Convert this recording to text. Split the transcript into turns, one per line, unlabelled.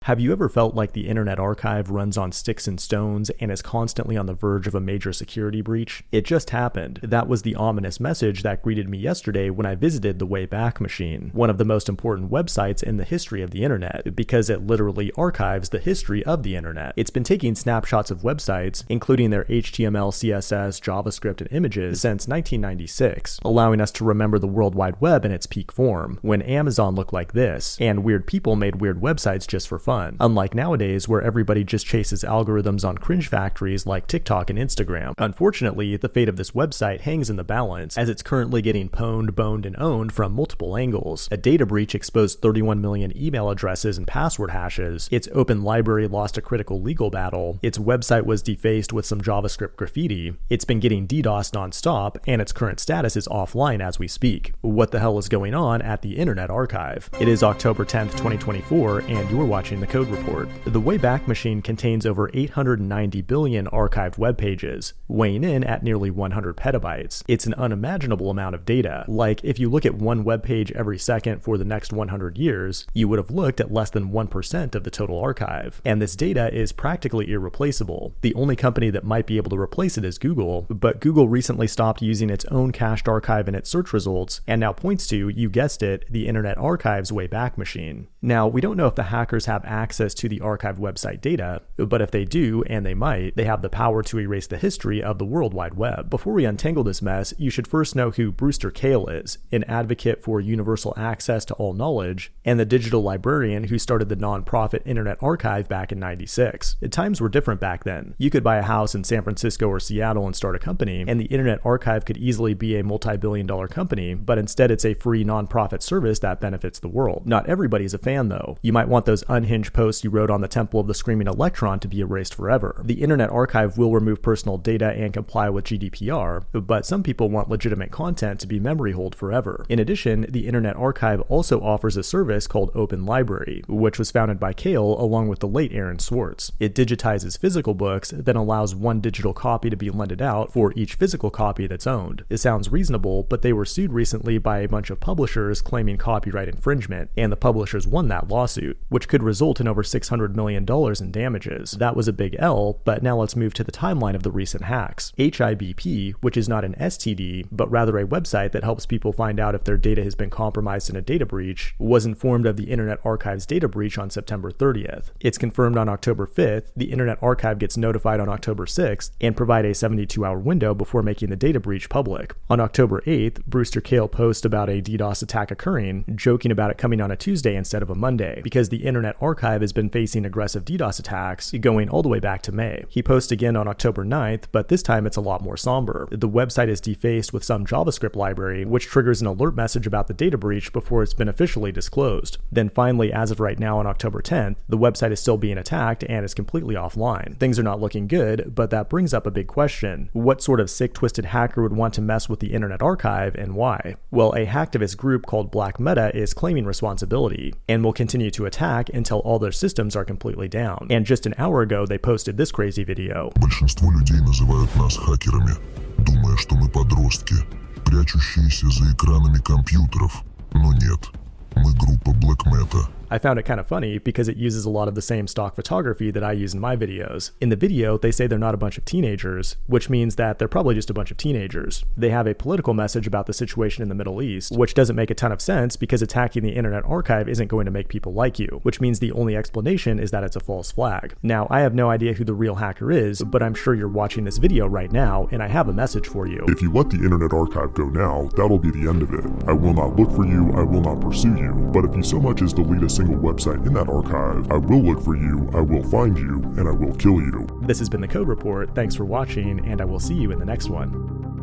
Have you ever felt like the Internet Archive runs on sticks and stones and is constantly on the verge of a major security breach? It just happened. That was the ominous message that greeted me yesterday when I visited the Wayback Machine, one of the most important websites in the history of the Internet, because it literally archives the history of the Internet. It's been taking snapshots of websites, including their HTML, CSS, JavaScript, and images, since 1996, allowing us to remember the World Wide Web in its peak form, when Amazon looked like this, and weird people made weird websites just for fun. Unlike nowadays, where everybody just chases algorithms on cringe factories like TikTok and Instagram. Unfortunately, the fate of this website hangs in the balance, as it's currently getting pwned, boned, and owned from multiple angles. A data breach exposed 31 million email addresses and password hashes. Its open library lost a critical legal battle. Its website was defaced with some JavaScript graffiti. It's been getting DDoSed nonstop, and its current status is offline as we speak. What the hell is going on at the Internet Archive? It is October 10th, 2024, and you are watching The Code Report. The Wayback Machine contains over 890 billion archived web pages, weighing in at nearly 100 petabytes. It's an unimaginable amount of data. Like, if you look at one web page every second for the next 100 years, you would have looked at less than 1% of the total archive. And this data is practically irreplaceable. The only company that might be able to replace it is Google, but Google recently stopped using its own cached archive in its search results, and now points to, you guessed it, the Internet Archive's Wayback Machine. Now, we don't know if the hackers have access to the archived website data, but if they do, and they might, they have the power to erase the history of the World Wide Web. Before we untangle this mess, you should first know who Brewster Kahle is, an advocate for universal access to all knowledge, and the digital librarian who started the non-profit Internet Archive back in '96. Times were different back then. You could buy a house in San Francisco or Seattle and start a company, and the Internet Archive could easily be a multi-billion-dollar company, but instead it's a free non-profit service that benefits the world. Not everybody's a fan though. You might want those unhinged posts you wrote on the Temple of the Screaming Electron to be erased forever. The Internet Archive will remove personal data and comply with GDPR, but some people want legitimate content to be memory hold forever. In addition, the Internet Archive also offers a service called Open Library, which was founded by Kahle along with the late Aaron Swartz. It digitizes physical books, then allows one digital copy to be lended out for each physical copy that's owned. It sounds reasonable, but they were sued recently by a bunch of publishers claiming copyright infringement, and the publishers won that lawsuit, which could result in over $600 million in damages. That was a big L, but now let's move to the timeline of the recent hacks. HIBP, which is not an STD, but rather a website that helps people find out if their data has been compromised in a data breach, was informed of the Internet Archive's data breach on September 30th. It's confirmed on October 5th, the Internet Archive gets notified on October 6th, and provide a 72-hour window before making the data breach public. On October 8th, Brewster Kahle posts about a DDoS attack occurring, joking about it coming on a Tuesday instead of a Monday, because the Internet Archive has been facing aggressive DDoS attacks going all the way back to May. He posts again on October 9th, but this time it's a lot more somber. The website is defaced with some JavaScript library, which triggers an alert message about the data breach before it's been officially disclosed. Then finally, as of right now on October 10th, the website is still being attacked and is completely offline. Things are not looking good, but that brings up a big question. What sort of sick, twisted hacker would want to mess with the Internet Archive, and why? Well, a hacktivist group called Black Meta is claiming responsibility, and will continue to attack until all their systems are completely down. And just an hour ago, they posted this crazy video.
Большинство людей называют нас хакерами, думая, что мы подростки, прячущиеся за экранами компьютеров. Но нет, мы группа Black Meta.
I found it kind of funny because it uses a lot of the same stock photography that I use in my videos. In the video, they say they're not a bunch of teenagers, which means that they're probably just a bunch of teenagers. They have a political message about the situation in the Middle East, which doesn't make a ton of sense because attacking the Internet Archive isn't going to make people like you, which means the only explanation is that it's a false flag. Now, I have no idea who the real hacker is, but I'm sure you're watching this video right now, and I have a message for you.
If you let the Internet Archive go now, that'll be the end of it. I will not look for you, I will not pursue you, but if you so much as delete a single website in that archive, I will look for you, I will find you, and I will kill you.
This has been The Code Report. Thanks for watching, and I will see you in the next one.